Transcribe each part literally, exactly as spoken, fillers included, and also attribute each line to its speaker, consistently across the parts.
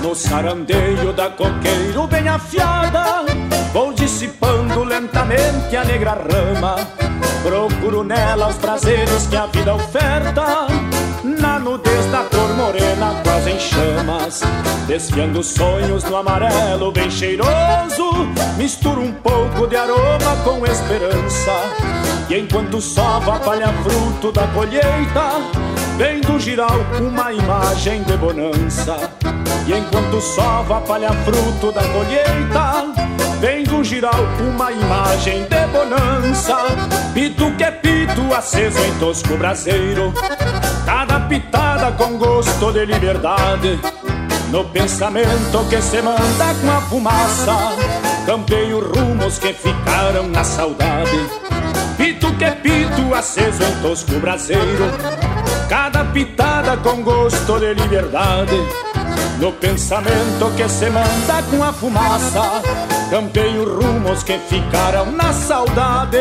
Speaker 1: No sarandeio da coqueiro bem afiada, vou dissipando lentamente a negra rama. Procuro nela os prazeres que a vida oferta, na nudez da cor morena quase em chamas. Desfiando sonhos no amarelo bem cheiroso, misturo um pouco de aroma com esperança. E enquanto sova palha fruto da colheita, vem do giral uma imagem de bonança. E enquanto sova palha fruto da colheita, vem do giral uma imagem de bonança. Pito que é pito aceso em tosco braseiro, cada pitada com gosto de liberdade. No pensamento que se manda com a fumaça, campeio rumos que ficaram na saudade. Pito que é pito aceso em tosco braseiro, cada pitada com gosto de liberdade. No pensamento que se manda com a fumaça, campeio rumos que ficaram na saudade.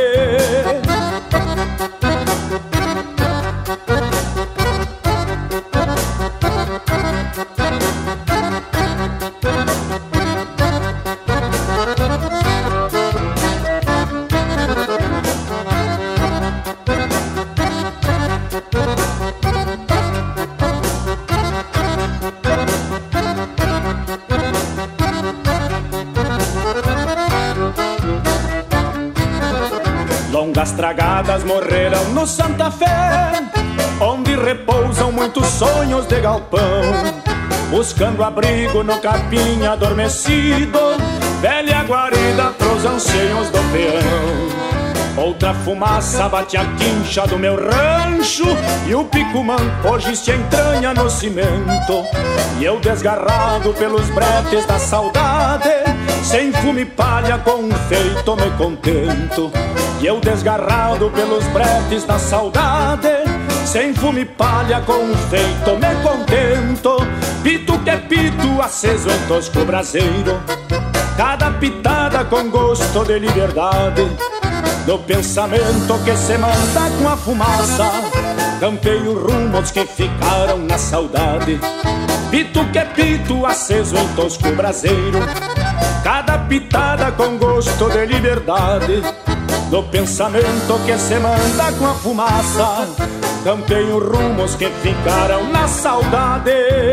Speaker 1: Longas tragadas morreram no Santa Fé, onde repousam muitos sonhos de galpão, buscando abrigo no capim adormecido, velha guarida pros anseios do peão. Outra fumaça bate a quincha do meu rancho, e o picumã hoje se entranha no cimento. E eu desgarrado pelos bretes da saudade, sem fumo e palha com um feito me contento. E eu desgarrado pelos bretes da saudade, sem fumo e palha com um feito me contento. Pito que é pito aceso em tosco braseiro, cada pitada com gosto de liberdade. No pensamento que se manda com a fumaça, campeio rumos que ficaram na saudade. Pito que é pito aceso em tosco braseiro, cada pitada com gosto de liberdade. No pensamento que se manda com a fumaça, campeio rumos que ficaram na saudade.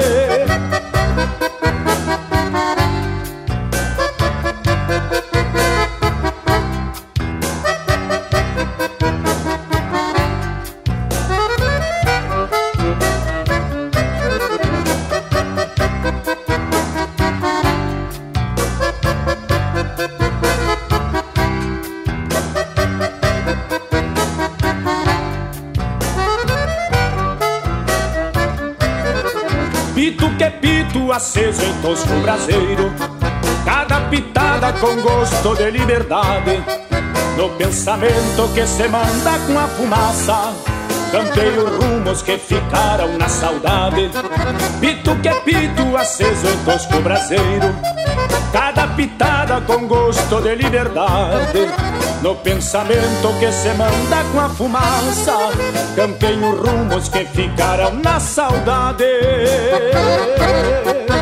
Speaker 1: Pito que é pito aceso em tosco braseiro, cada pitada com gosto de liberdade. No pensamento que se manda com a fumaça, campeio rumos que ficaram na saudade. Pito que é pito aceso em tosco braseiro, cada pitada com gosto de liberdade. No pensamento que se manda com a fumaça, campeio rumos que ficaram na saudade.